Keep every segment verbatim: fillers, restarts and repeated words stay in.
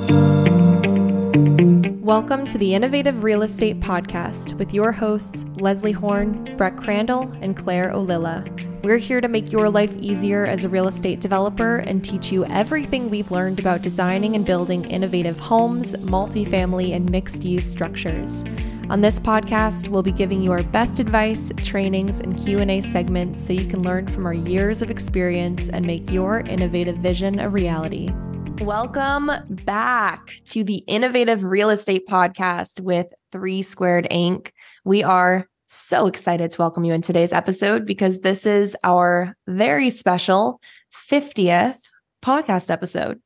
Welcome to the Innovative Real Estate Podcast with your hosts, Leslie Horn, Brett Crandall, and Claire Olilla. We're here to make your life easier as a real estate developer and teach you everything we've learned about designing and building innovative homes, multifamily, and mixed-use structures. On this podcast, we'll be giving you our best advice, trainings, and Q and A segments so you can learn from our years of experience and make your innovative vision a reality. Welcome back to the Innovative Real Estate Podcast with Three Squared Incorporated. We are so excited to welcome you in today's episode because this is our very special fiftieth podcast episode,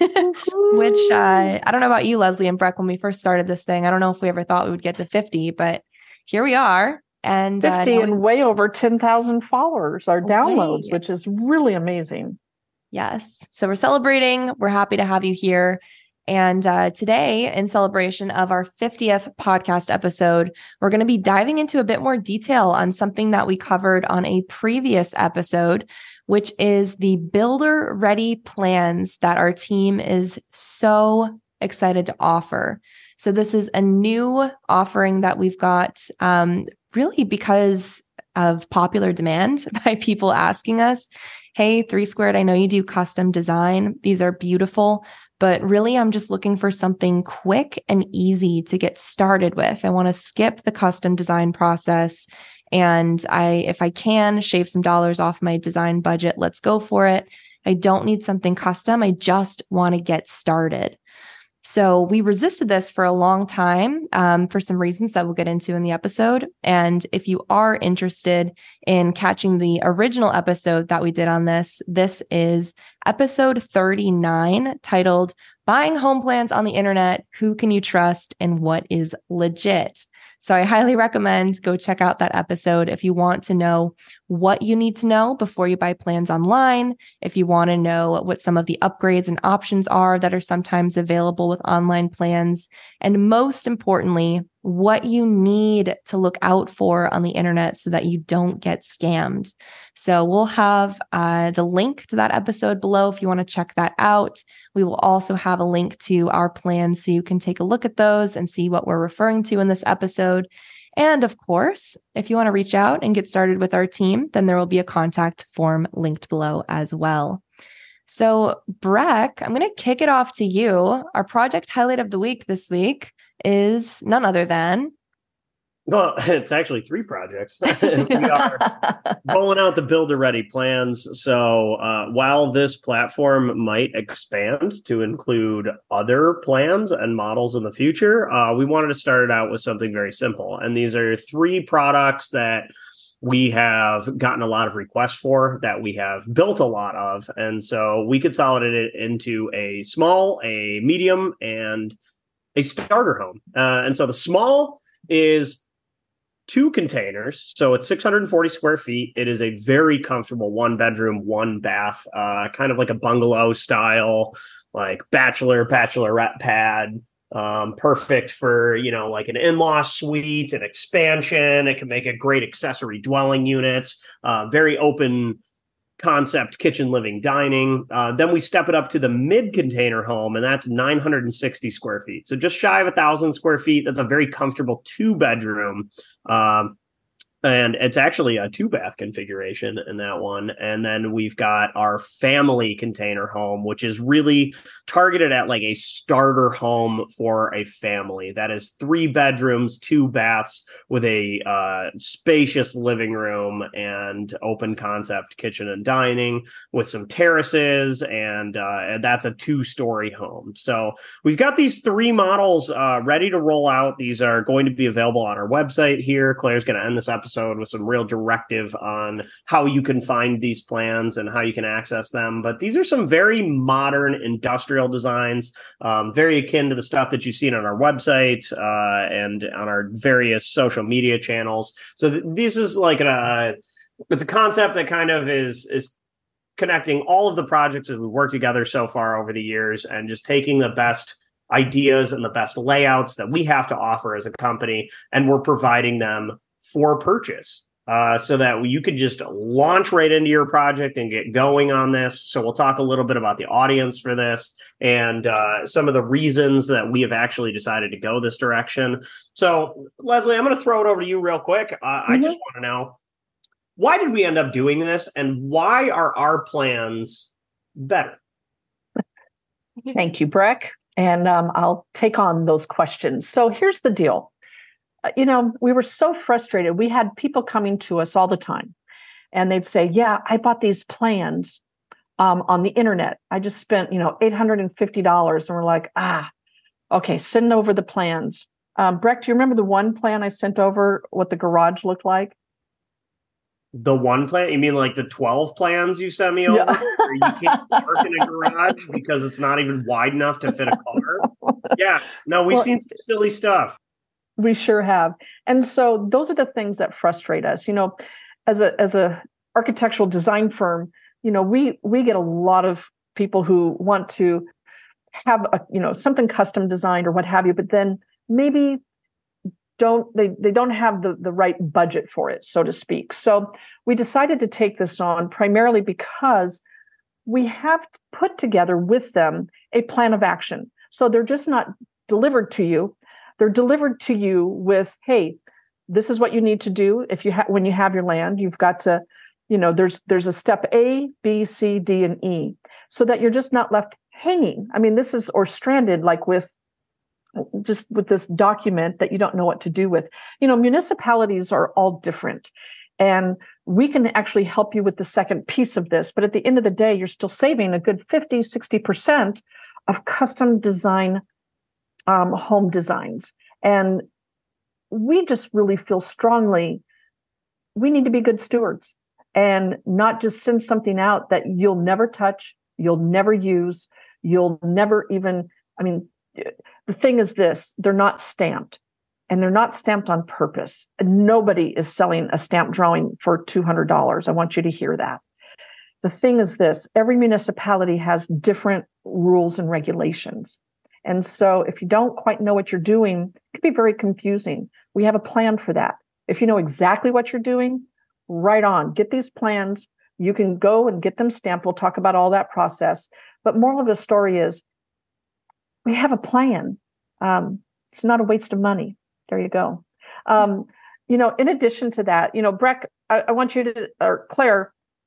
which uh, I don't know about you, Leslie and Breck, when we first started this thing. I don't know if we ever thought we would get to fifty, but here we are. And fifty uh, and way over ten thousand followers, our downloads, way. which is really amazing. Yes. So we're celebrating. We're happy to have you here. And uh, today, in celebration of our fiftieth podcast episode, we're going to be diving into a bit more detail on something that we covered on a previous episode, which is the builder-ready plans that our team is so excited to offer. So this is a new offering that we've got um, really because of popular demand by people asking us, hey, Three Squared, I know you do custom design. These are beautiful, but really I'm just looking for something quick and easy to get started with. I want to skip the custom design process. And I, if I can, shave some dollars off my design budget, let's go for it. I don't need something custom. I just want to get started. So we resisted this for a long time um, for some reasons that we'll get into in the episode. And if you are interested in catching the original episode that we did on this, this is episode thirty-nine, titled Buying Home Plans on the Internet, Who Can You Trust and What is Legit? So I highly recommend go check out that episode if you want to know what you need to know before you buy plans online, if you want to know what some of the upgrades and options are that are sometimes available with online plans, and most importantly, what you need to look out for on the internet so that you don't get scammed. So we'll have uh, the link to that episode below if you want to check that out. We will also have a link to our plans so you can take a look at those and see what we're referring to in this episode. And of course, if you want to reach out and get started with our team, then there will be a contact form linked below as well. So Breck, I'm going to kick it off to you. Our project highlight of the week this week is none other than... Well, it's actually three projects. We are rolling out the builder-ready plans. So uh, while this platform might expand to include other plans and models in the future, uh, we wanted to start it out with something very simple. And these are three products that we have gotten a lot of requests for, that we have built a lot of. And so we consolidated it into a small, a medium, and a starter home. Uh, and so the small is two containers. So it's six hundred forty square feet. It is a very comfortable one bedroom, one bath, uh, kind of like a bungalow style, like bachelor, bachelorette pad. Um, perfect for, you know, like an in-law suite, an expansion. It can make a great accessory dwelling unit, uh, very open concept kitchen, living, dining. Uh, then we step it up to the mid-container home, and that's nine hundred sixty square feet. So just shy of one thousand square feet. That's a very comfortable two-bedroom. Um, and it's actually a two-bath configuration in that one. And then we've got our family container home, which is really targeted at like a starter home for a family. That is three bedrooms, two baths with a uh, spacious living room and open concept kitchen and dining with some terraces. And, uh, and that's a two-story home. So we've got these three models uh, ready to roll out. These are going to be available on our website here. Claire's going to end this episode with some real directive on how you can find these plans and how you can access them. But these are some very modern industrial designs, um, very akin to the stuff that you've seen on our website uh, and on our various social media channels. So th- this is like a, uh, it's a concept that kind of is, is connecting all of the projects that we've worked together so far over the years and just taking the best ideas and the best layouts that we have to offer as a company, and we're providing them for purchase. uh, so that you could just launch right into your project and get going on this. So we'll talk a little bit about the audience for this and uh, some of the reasons that we have actually decided to go this direction. So Leslie, I'm going to throw it over to you real quick. Uh, mm-hmm. I just want to know, why did we end up doing this, and why are our plans better? Thank you, Breck. And um, I'll take on those questions. So here's the deal. Uh, you know, we were so frustrated. We had people coming to us all the time, and they'd say, yeah, I bought these plans um, on the internet. I just spent, you know, eight hundred fifty dollars. And we're like, ah, okay, send over the plans. Um, Breck, do you remember the one plan I sent over, what the garage looked like? The one plan? You mean like the twelve plans you sent me over? Yeah. Where you can't park in a garage because it's not even wide enough to fit a car? Yeah. No, we've well, seen some silly stuff. We sure have. And so those are the things that frustrate us. You know, as a as a architectural design firm, you know, we we get a lot of people who want to have a, you know, something custom designed or what have you, but then maybe don't they they don't have the, the right budget for it, so to speak. So we decided to take this on primarily because we have put together with them a plan of action. So they're just not delivered to you. They're delivered to you with, hey, this is what you need to do. If you have when you have your land, you've got to, you know, there's there's a step A, B, C, D, and E, so that you're just not left hanging. I mean, this is or stranded like with just with this document that you don't know what to do with. You know, municipalities are all different, and we can actually help you with the second piece of this. But at the end of the day, you're still saving a good fifty, sixty percent of custom design um, home designs. And we just really feel strongly we need to be good stewards and not just send something out that you'll never touch, you'll never use, you'll never even, I mean, the thing is this, they're not stamped, and they're not stamped on purpose. Nobody is selling a stamp drawing for two hundred dollars. I want you to hear that. The thing is this, every municipality has different rules and regulations. And so if you don't quite know what you're doing, it can be very confusing. We have a plan for that. If you know exactly what you're doing, right on, get these plans. You can go and get them stamped. We'll talk about all that process. But moral of the story is, we have a plan. Um, it's not a waste of money. There you go. Um, you know, in addition to that, you know, Breck, I, I want you to, or Claire,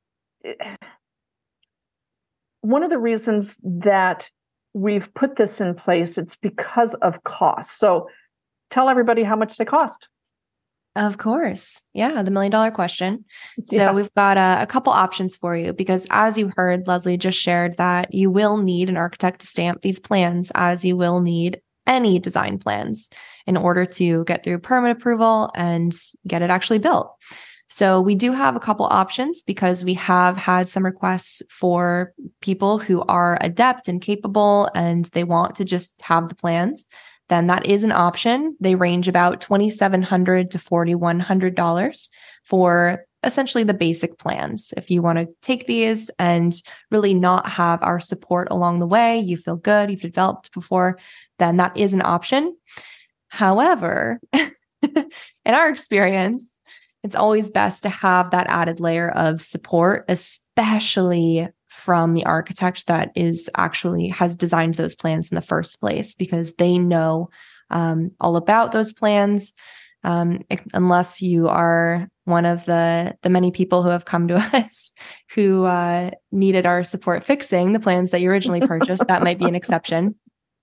one of the reasons that we've put this in place, it's because of cost. So tell everybody how much they cost. Of course. Yeah, the million dollar question. So Yeah. we've got a, a couple options for you because as you heard, Leslie just shared that you will need an architect to stamp these plans, as you will need any design plans in order to get through permit approval and get it actually built. So we do have a couple options because we have had some requests for people who are adept and capable and they want to just have the plans. Then that is an option. They range about twenty-seven hundred dollars to forty-one hundred dollars for essentially the basic plans. If you want to take these and really not have our support along the way, you feel good, you've developed before, then that is an option. However, in our experience, it's always best to have that added layer of support, especially from the architect that is actually has designed those plans in the first place, because they know um, all about those plans. Um, unless you are one of the the many people who have come to us who uh, needed our support fixing the plans that you originally purchased, that might be an exception.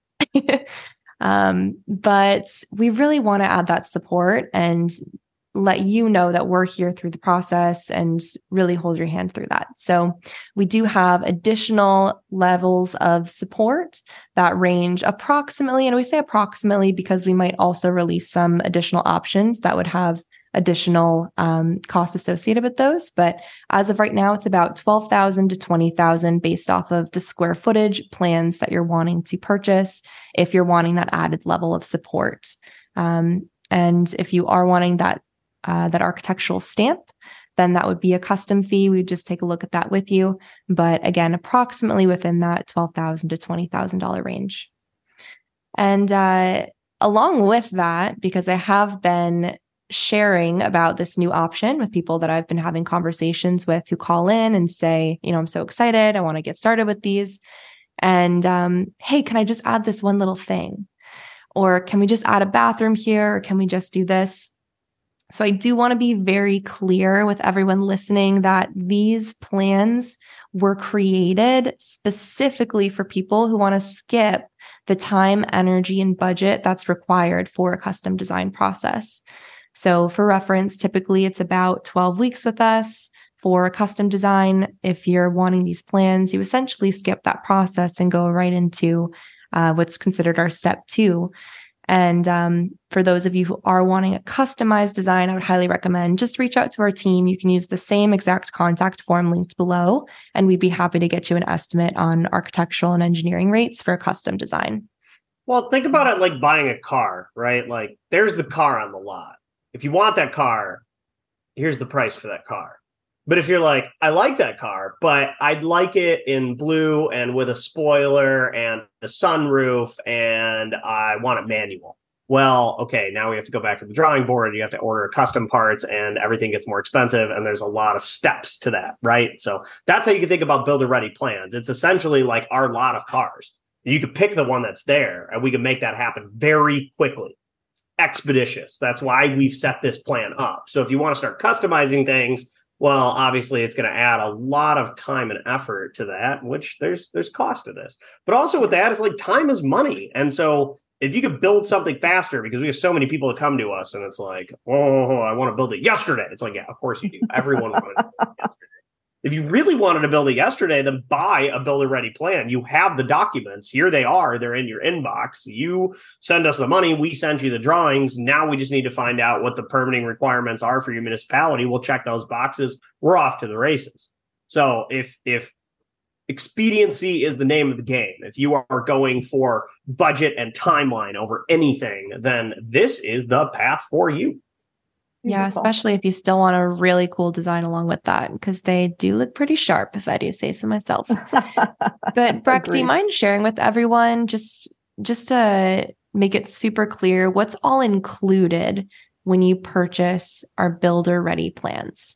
um, but we really want to add that support and let you know that we're here through the process and really hold your hand through that. So we do have additional levels of support that range approximately, and we say approximately because we might also release some additional options that would have additional um, costs associated with those. But as of right now, it's about twelve thousand to twenty thousand based off of the square footage plans that you're wanting to purchase if you're wanting that added level of support. Um, and if you are wanting that Uh, that architectural stamp, then that would be a custom fee. We'd just take a look at that with you. But again, approximately within that twelve thousand dollars to twenty thousand dollars range. And uh, along with that, because I have been sharing about this new option with people that I've been having conversations with who call in and say, you know, I'm so excited. I want to get started with these. And um, hey, can I just add this one little thing? Or can we just add a bathroom here? Or can we just do this? So I do want to be very clear with everyone listening that these plans were created specifically for people who want to skip the time, energy, and budget that's required for a custom design process. So for reference, typically it's about twelve weeks with us for a custom design. If you're wanting these plans, you essentially skip that process and go right into uh, what's considered our step two. And um, for those of you who are wanting a customized design, I would highly recommend just reach out to our team. You can use the same exact contact form linked below, and we'd be happy to get you an estimate on architectural and engineering rates for a custom design. Well, think about it like buying a car, right? Like there's the car on the lot. If you want that car, here's the price for that car. But if you're like, I like that car, but I'd like it in blue and with a spoiler and a sunroof, and I want it manual. Well, okay, now we have to go back to the drawing board. You have to order custom parts and everything gets more expensive. And there's a lot of steps to that, right? So that's how you can think about builder ready plans. It's essentially like our lot of cars. You could pick the one that's there and we can make that happen very quickly. Expeditious. That's why we've set this plan up. So if you want to start customizing things, well, obviously it's going to add a lot of time and effort to that, which there's there's cost to this. But also with that is like time is money. And so if you could build something faster, because we have so many people that come to us and it's like, oh, I want to build it yesterday. It's like, yeah, of course you do. Everyone wanted to build it yesterday. If you really wanted to build it yesterday, then buy a builder ready plan. You have the documents. Here they are. They're in your inbox. You send us the money. We send you the drawings. Now we just need to find out what the permitting requirements are for your municipality. We'll check those boxes. We're off to the races. So if, if expediency is the name of the game, if you are going for budget and timeline over anything, then this is the path for you. Yeah, especially if you still want a really cool design along with that, because they do look pretty sharp, if I do say so myself. But Breck, do you mind sharing with everyone, just just to make it super clear, what's all included when you purchase our builder ready plans?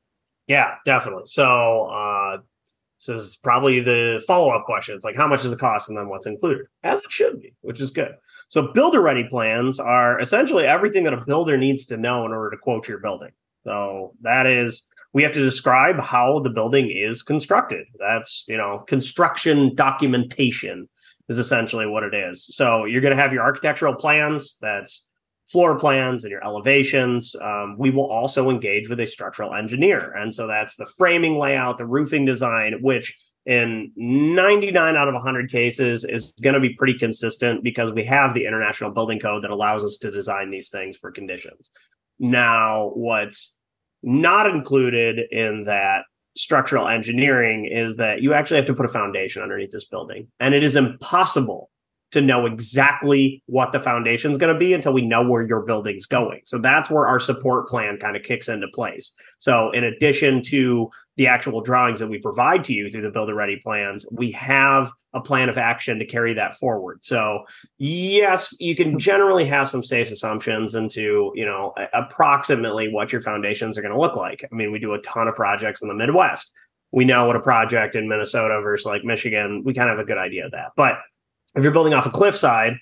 Yeah, definitely. So uh, this is probably the follow-up question. It's like, how much does it cost and then what's included? As it should be, which is good. So builder ready plans are essentially everything that a builder needs to know in order to quote your building. So that is, we have to describe how the building is constructed. That's, you know, construction documentation is essentially what it is. So you're going to have your architectural plans, that's floor plans and your elevations. Um, we will also engage with a structural engineer. And so that's the framing layout, the roofing design, which in ninety-nine out of one hundred cases is going to be pretty consistent because we have the International Building Code that allows us to design these things for conditions. Now, what's not included in that structural engineering is that you actually have to put a foundation underneath this building. And it is impossible to know exactly what the foundation is going to be until we know where your building's going. So that's where our support plan kind of kicks into place. So in addition to the actual drawings that we provide to you through the builder ready plans, we have a plan of action to carry that forward. So yes, you can generally have some safe assumptions into, you know, approximately what your foundations are going to look like. I mean, we do a ton of projects in the Midwest. We know what a project in Minnesota versus like Michigan, we kind of have a good idea of that. But if you're building off a cliffside,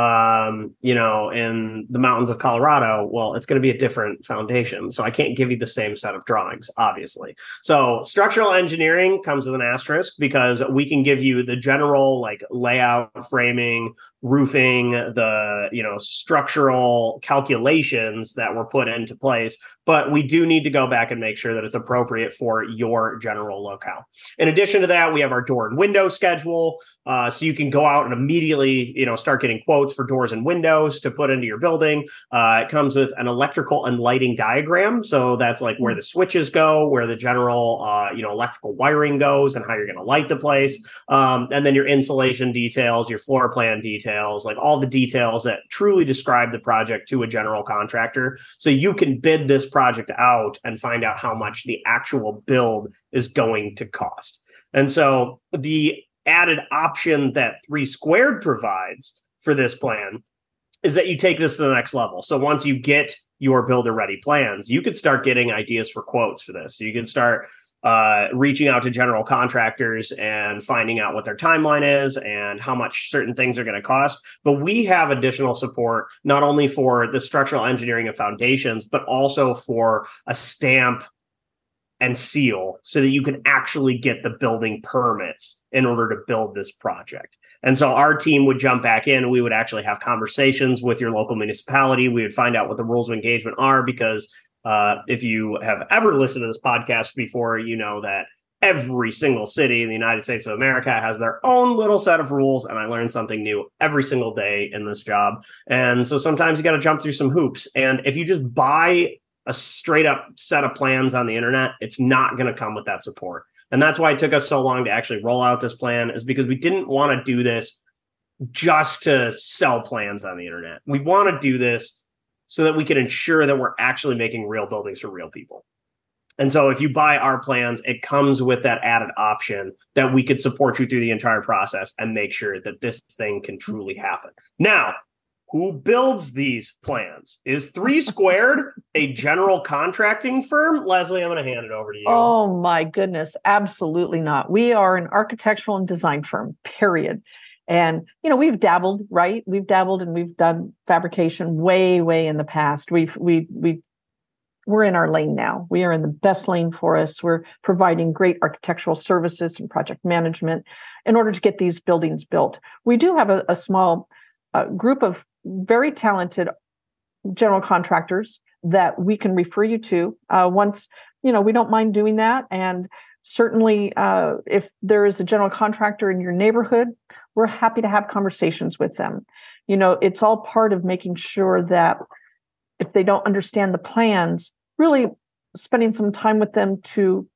um, you know, in the mountains of Colorado, well, it's going to be a different foundation. So I can't give you the same set of drawings, obviously. So structural engineering comes with an asterisk because we can give you the general like layout, framing, roofing, the, you know, structural calculations that were put into place. But we do need to go back and make sure that it's appropriate for your general locale. In addition to that, we have our door and window schedule. Uh, so you can go out and immediately, you know, start getting quotes for doors and windows to put into your building. Uh, it comes with an electrical and lighting diagram. So that's like where the switches go, where the general, uh, you know, electrical wiring goes and how you're going to light the place. Um, and then your insulation details, your floor plan details, like all the details that truly describe the project to a general contractor. So you can bid this project out and find out how much the actual build is going to cost. And so the added option that Three Squared provides for this plan is that you take this to the next level. So once you get your builder ready plans, you could start getting ideas for quotes for this. So you could start uh, reaching out to general contractors and finding out what their timeline is and how much certain things are going to cost. But we have additional support, not only for the structural engineering and foundations, but also for a stamp and seal so that you can actually get the building permits in order to build this project. And so our team would jump back in and we would actually have conversations with your local municipality. We would find out what the rules of engagement are, because uh, if you have ever listened to this podcast before, you know that every single city in the United States of America has their own little set of rules. And I learn something new every single day in this job. And so sometimes you got to jump through some hoops. And if you just buy a straight up set of plans on the internet, it's not going to come with that support. And that's why it took us so long to actually roll out this plan, is because we didn't want to do this just to sell plans on the internet. We want to do this so that we can ensure that we're actually making real buildings for real people. And so if you buy our plans, it comes with that added option that we could support you through the entire process and make sure that this thing can truly happen. Now, who builds these plans? Is Three Squared a general contracting firm? Leslie, I'm going to hand it over to you. Oh, my goodness. Absolutely not. We are an architectural and design firm, period. And, you know, we've dabbled, right? We've dabbled and we've done fabrication way, way in the past. We've, we, we, we're in our lane now. We are in the best lane for us. We're providing great architectural services and project management in order to get these buildings built. We do have a, a small uh, group of very talented general contractors that we can refer you to. Uh, once, you know, we don't mind doing that. And certainly uh, if there is a general contractor in your neighborhood, we're happy to have conversations with them. You know, it's all part of making sure that if they don't understand the plans, really spending some time with them to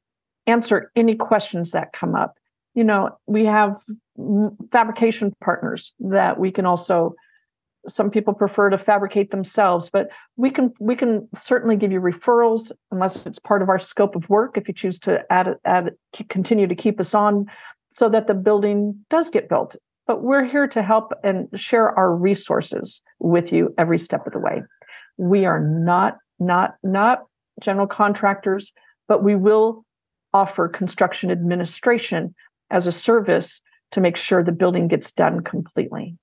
answer any questions that come up. You know, we have fabrication partners that we can also, some people prefer to fabricate themselves, but we can we can certainly give you referrals unless it's part of our scope of work, if you choose to add, add continue to keep us on so that the building does get built. But we're here to help and share our resources with you every step of the way. We are not, not, not general contractors, but we will offer construction administration as a service to make sure the building gets done completely.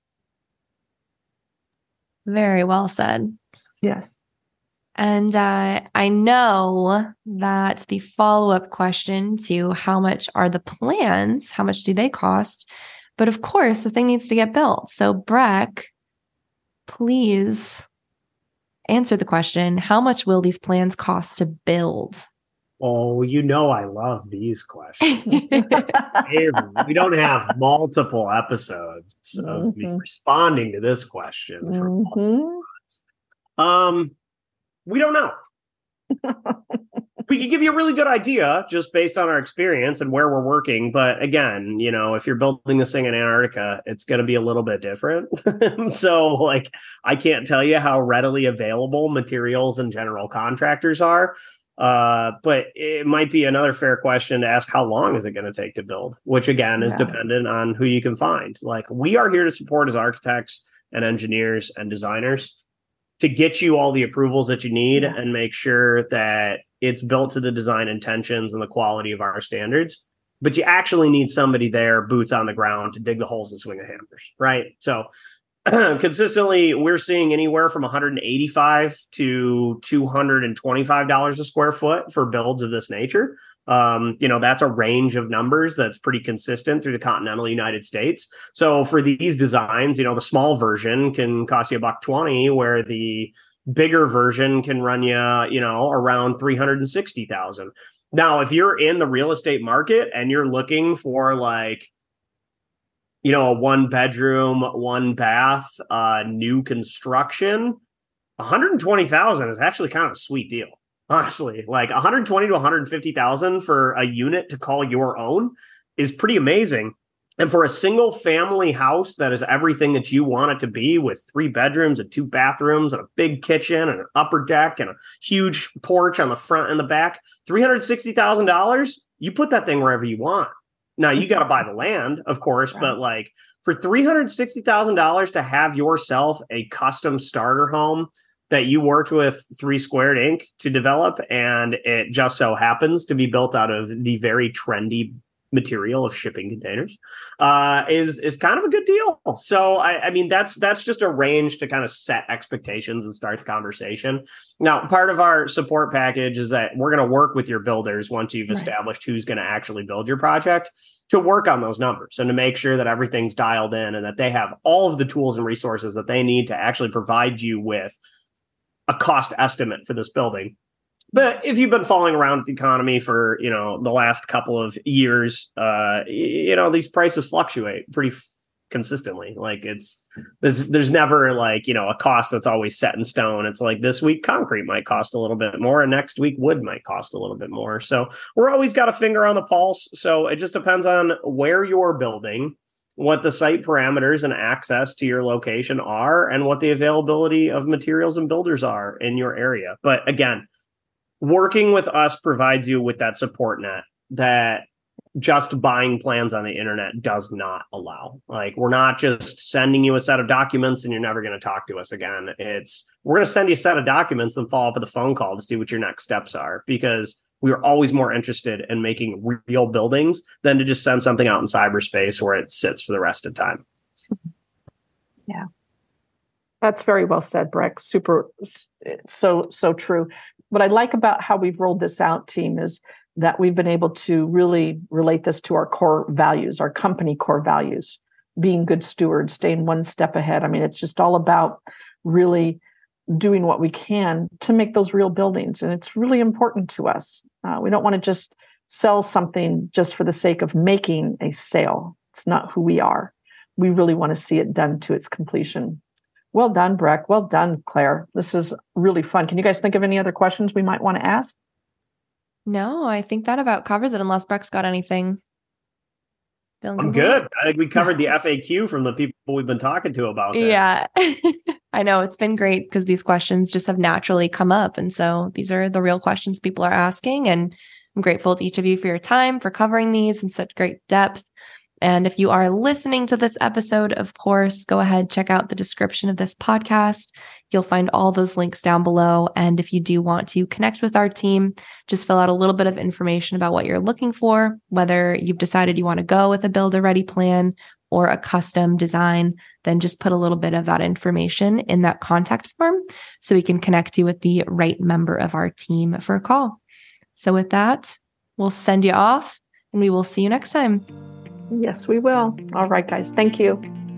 Very well said. Yes. And uh, I know that the follow-up question to how much are the plans, how much do they cost? But of course, the thing needs to get built. So Breck, please answer the question, how much will these plans cost to build? Oh, you know I love these questions. Hey, we don't have multiple episodes of mm-hmm. me responding to this question. For mm-hmm. Um, we don't know. We could give you a really good idea just based on our experience and where we're working. But again, you know, if you're building this thing in Antarctica, it's going to be a little bit different. So like, I can't tell you how readily available materials and general contractors are. Uh, but it might be another fair question to ask, how long is it going to take to build? Which again is yeah. dependent on who you can find. Like, we are here to support as architects and engineers and designers to get you all the approvals that you need yeah. and make sure that it's built to the design intentions and the quality of our standards. But you actually need somebody there, boots on the ground, to dig the holes and swing the hammers, right? So consistently, we're seeing anywhere from one hundred eighty-five dollars to two hundred twenty-five dollars a square foot for builds of this nature. Um, you know, that's a range of numbers that's pretty consistent through the continental United States. So for these designs, you know, the small version can cost you a buck twenty, where the bigger version can run you, you know, around three hundred sixty thousand dollars. Now, if you're in the real estate market and you're looking for like, you know, a one bedroom, one bath, uh, new construction, one hundred twenty thousand is actually kind of a sweet deal. Honestly, like one hundred twenty to one hundred fifty thousand for a unit to call your own is pretty amazing. And for a single family house that is everything that you want it to be, with three bedrooms and two bathrooms and a big kitchen and an upper deck and a huge porch on the front and the back, three hundred sixty thousand dollars, you put that thing wherever you want. Now, you got to buy the land, of course, right. But like for three hundred sixty thousand dollars to have yourself a custom starter home that you worked with Three Squared Incorporated to develop, and it just so happens to be built out of the very trendy material of shipping containers, uh, is is kind of a good deal. So I, I mean, that's that's just a range to kind of set expectations and start the conversation. Now, part of our support package is that we're going to work with your builders once you've established right. who's going to actually build your project, to work on those numbers and to make sure that everything's dialed in and that they have all of the tools and resources that they need to actually provide you with a cost estimate for this building. But if you've been following around the economy for, you know, the last couple of years, uh, you know, these prices fluctuate pretty f- consistently. Like it's, there's, there's never like, you know, a cost that's always set in stone. It's like this week concrete might cost a little bit more and next week wood might cost a little bit more. So we're always got a finger on the pulse. So it just depends on where you're building, what the site parameters and access to your location are, and what the availability of materials and builders are in your area. But again, working with us provides you with that support net that just buying plans on the internet does not allow. Like, we're not just sending you a set of documents and you're never going to talk to us again. It's, we're going to send you a set of documents and follow up with a phone call to see what your next steps are, because we are always more interested in making real buildings than to just send something out in cyberspace where it sits for the rest of the time. Yeah. That's very well said, Breck. Super, so, so true. What I like about how we've rolled this out, team, is that we've been able to really relate this to our core values, our company core values, being good stewards, staying one step ahead. I mean, it's just all about really doing what we can to make those real buildings. And it's really important to us. Uh, we don't want to just sell something just for the sake of making a sale. It's not who we are. We really want to see it done to its completion. Well done, Breck. Well done, Claire. This is really fun. Can you guys think of any other questions we might want to ask? No, I think that about covers it, unless Breck's got anything. Feeling I'm complete? Good. I think we covered the F A Q from the people we've been talking to about this. Yeah. I know it's been great because these questions just have naturally come up. And so these are the real questions people are asking. And I'm grateful to each of you for your time, for covering these in such great depth. And if you are listening to this episode, of course, go ahead, check out the description of this podcast. You'll find all those links down below. And if you do want to connect with our team, just fill out a little bit of information about what you're looking for, whether you've decided you want to go with a build-a-ready plan or a custom design, then just put a little bit of that information in that contact form so we can connect you with the right member of our team for a call. So with that, we'll send you off and we will see you next time. Yes, we will. All right, guys. Thank you.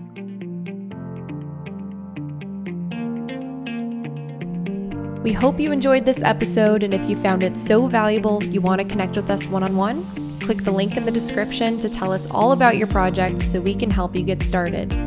We hope you enjoyed this episode, and if you found it so valuable you want to connect with us one-on-one, click the link in the description to tell us all about your project so we can help you get started.